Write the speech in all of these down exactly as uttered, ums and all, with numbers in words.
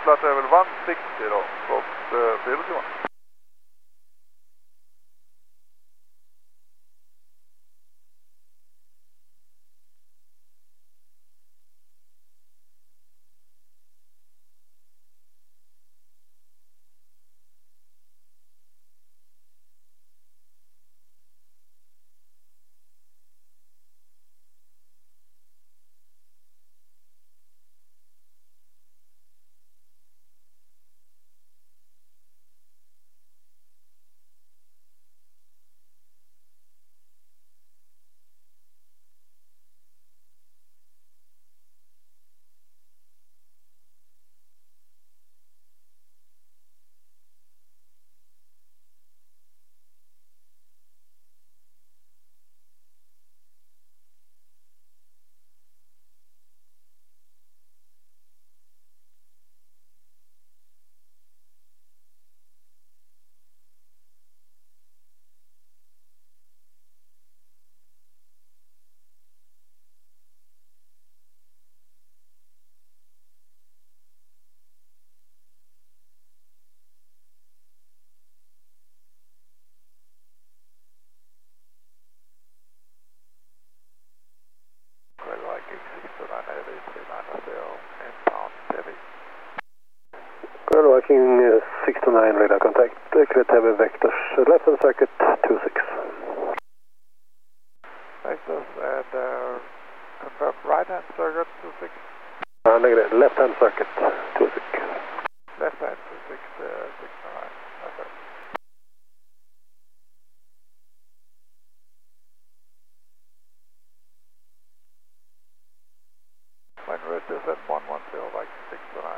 flight level one sixty då, trots uh, zero two one. Viking uh, six two nine radar contact, uh, clear to have vectors, uh, left hand circuit two six. Vectors and uh, confirm right hand circuit two six. Uh, negative, left hand circuit two six. Left hand two six, uh, six nine. Okay. When route is at one one zero, like six to nine.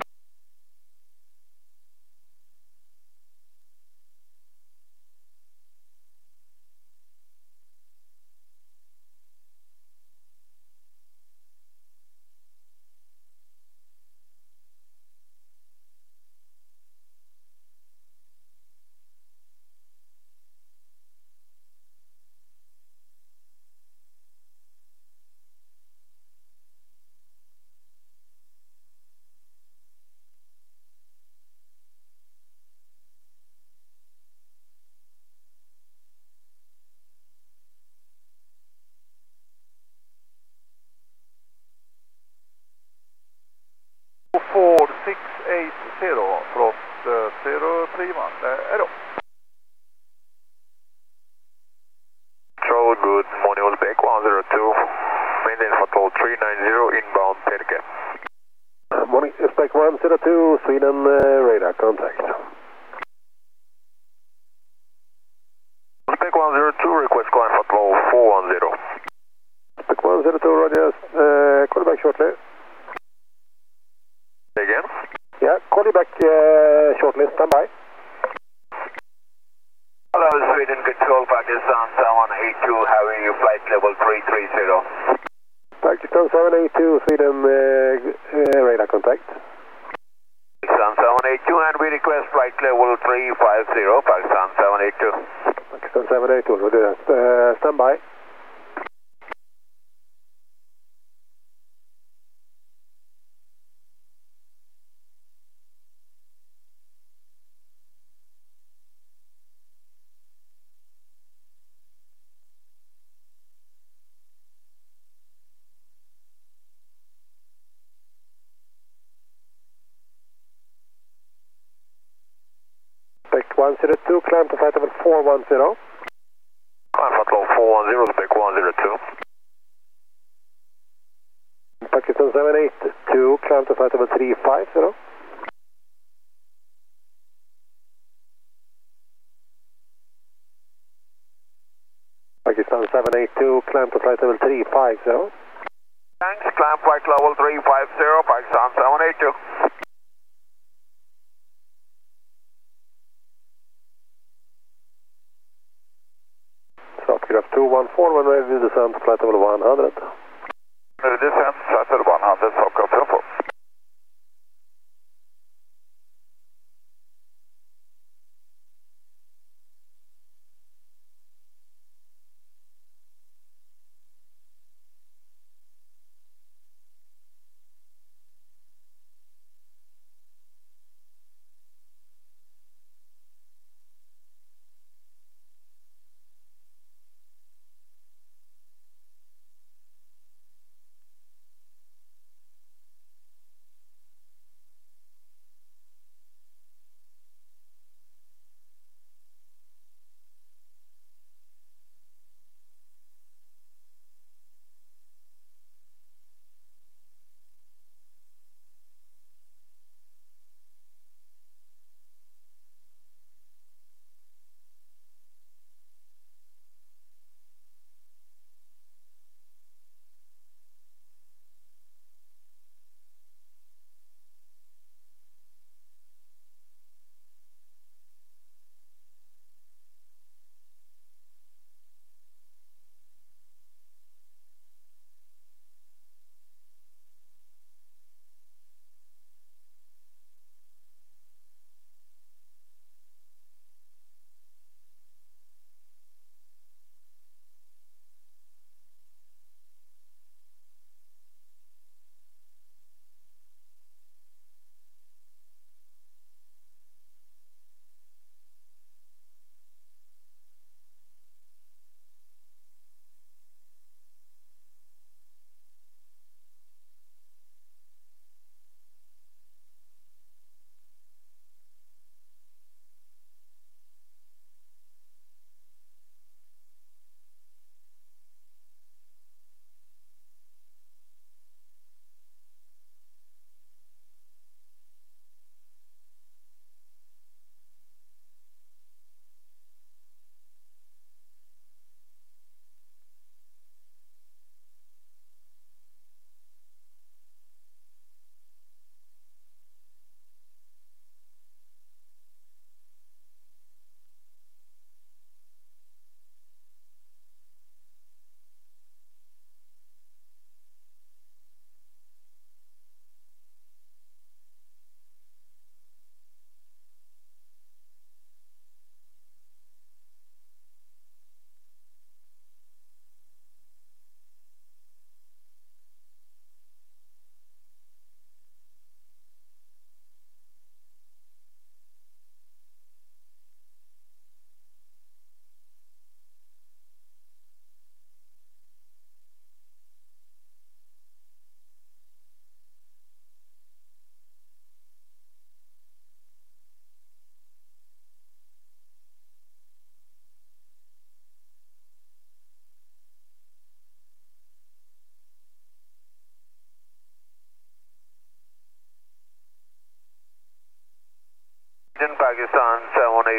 four six eight zero, frost uh, zero three one, uh, arrow. Control, good morning, Ulbeck one zero two, maintain control three nine zero, inbound Perke. Uh, morning, Uzbek one zero two, Sweden uh, radar contact. Ulbeck one zero two, request climb control four one zero. Uzbek one zero two, Roger, uh, call you back shortly. Again? Yeah, call you back uh, shortly, stand by. Hello, Sweden Control, Pakistan seven eight two, having you flight level three three zero. Pakistan seven eight two, Sweden uh, uh, radar contact. Pakistan seven eight two, and we request flight level three five zero, Pakistan seven eight two. Pakistan seven eight two, Roger, uh, stand by. one zero two, climb to flight level four one zero. Climb flight level four one zero, Uzbek one zero two. Pakistan seven eight two, climb to flight level three five zero. Pakistan seven eight two, climb to flight level three five zero. Thanks, climb flight level three five zero, Pakistan seven eight two. Southgraph two one four, when ready to descend to flight level one hundred. Ready to descend, flight level one hundred, Southgraph two four.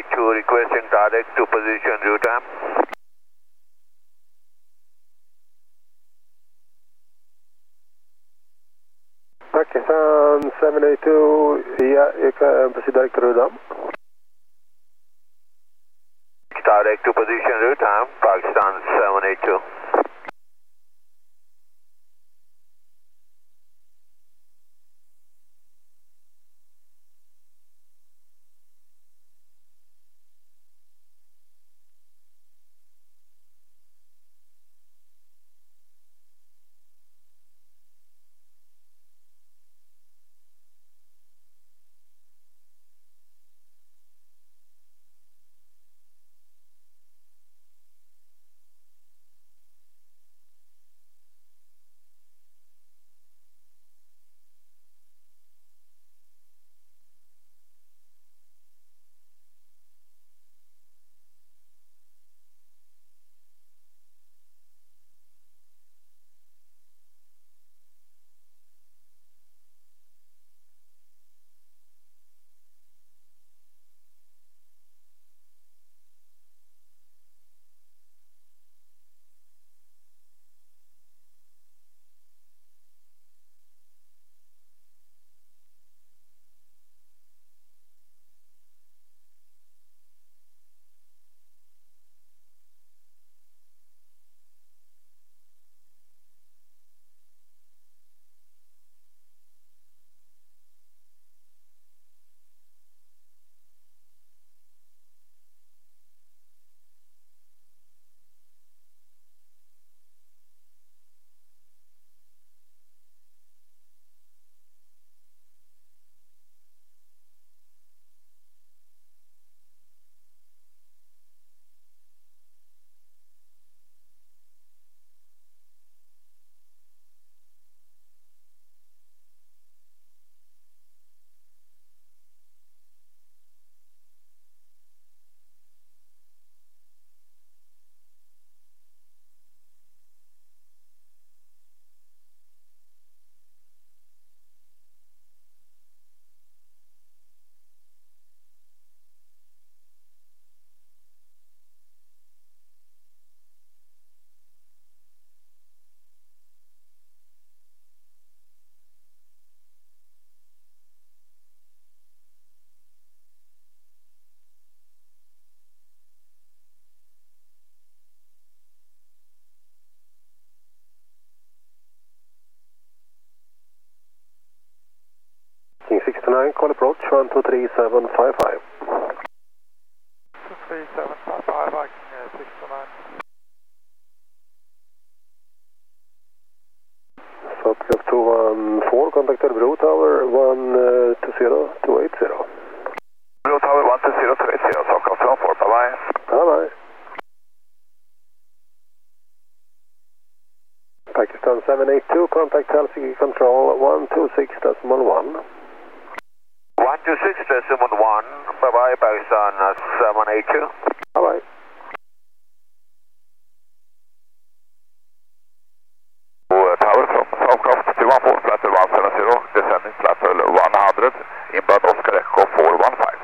two requesting direct to position due time. Pakistan seven eight two, yeah, you can proceed direct to Rudam. Direct to position due time, Pakistan seven eight two. King six nine, call approach one two three seven five five. two three seven five five, Viking uh, six two nine. Southcliff two one four, contact Örebro Tower one two zero two eight zero. Örebro Tower one two zero two eight zero, Southcliff two one four, bye bye. Bye bye. Pakistan seven eight two, contact Helsinki Control one two six decimal one. one two six decimal one, bye bye, Pakistan seven eight two. Bye bye. Tower from Southcliff two one four, flat one seven zero, descending flat one hundred, inbound Oscar Echo four one five.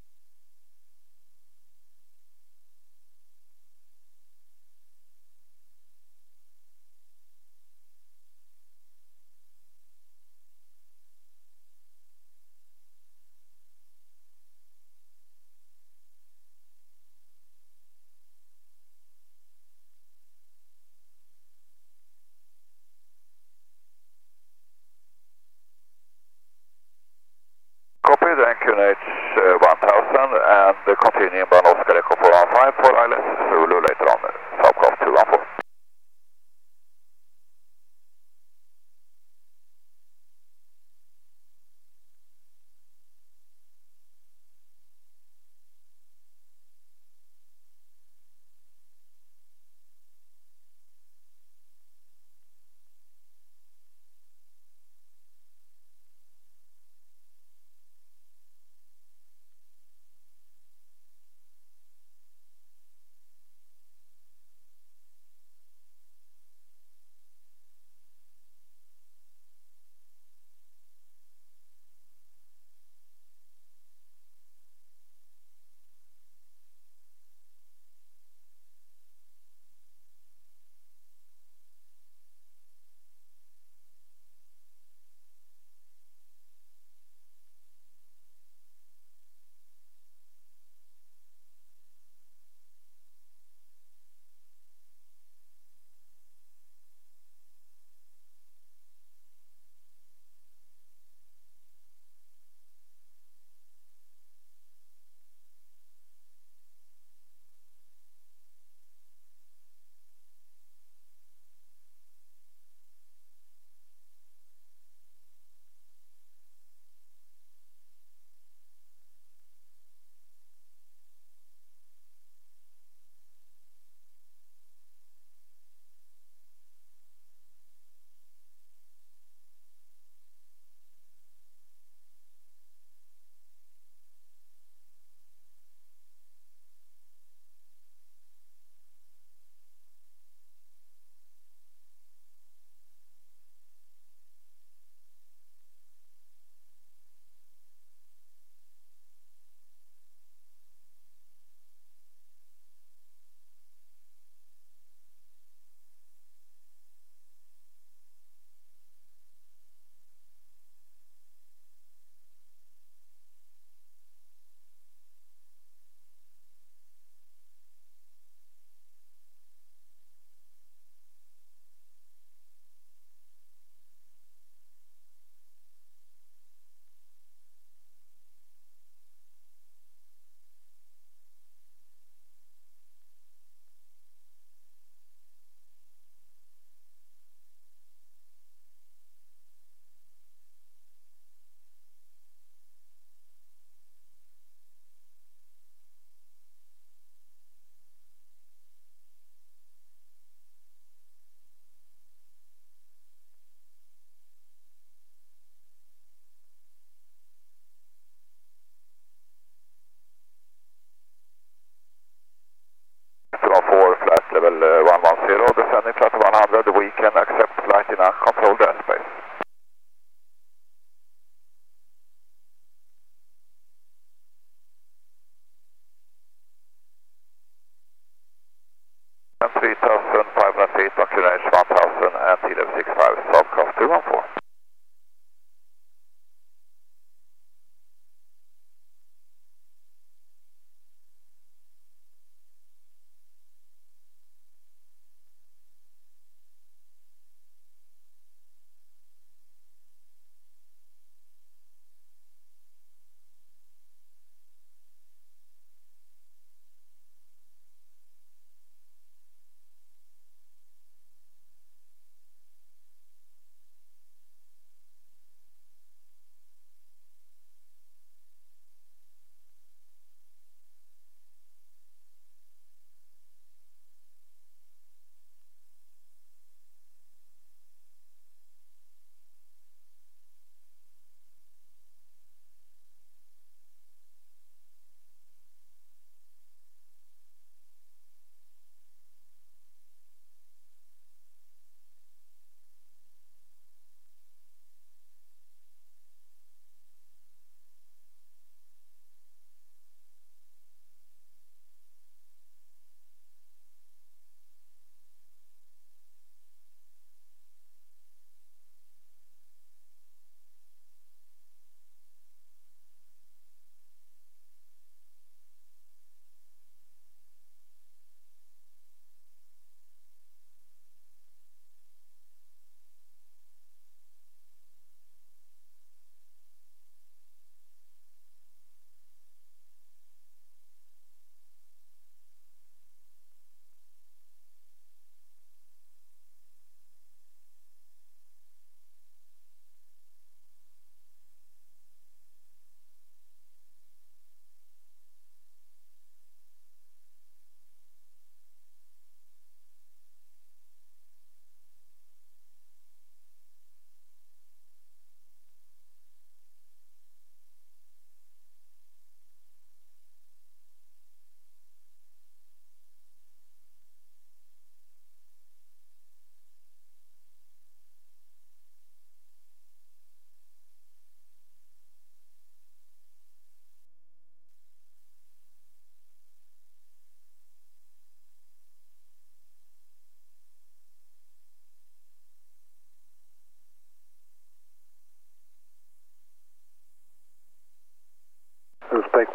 Copy, then Q N H uh, one thousand and uh, continue inbound Oscar Echo four one five for I L S Zulu later on, Southcliff two one four.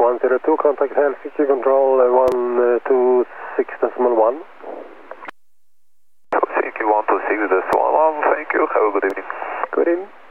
one zero two, contact Helsinki Control uh, one two six decimal one. Helsinki one two six decimal one, thank you, have a good evening. Good evening.